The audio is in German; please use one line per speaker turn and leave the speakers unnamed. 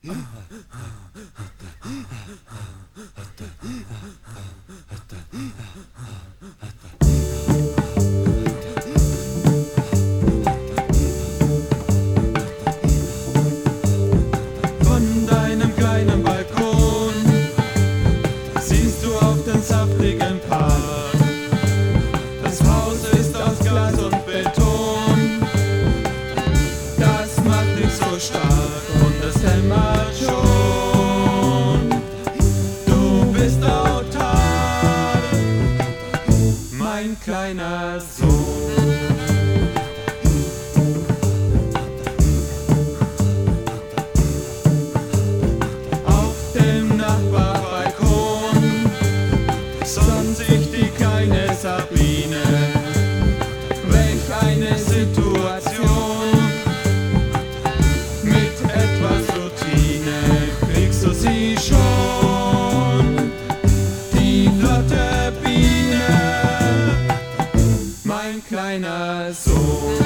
Von deinem kleinen Balkon siehst du auf den saftigen Park. Das Haus ist aus Glas und Beton, das macht dich so stark und es hämmert schon. Du bist autark, mein kleiner Sohn. Auf dem Nachbarbalkon sonnt sich die kleine Sabine. Welch eine Situation! Mit etwas Routine kriegst du sie schon. Die flotte Biene, mein kleiner Sohn.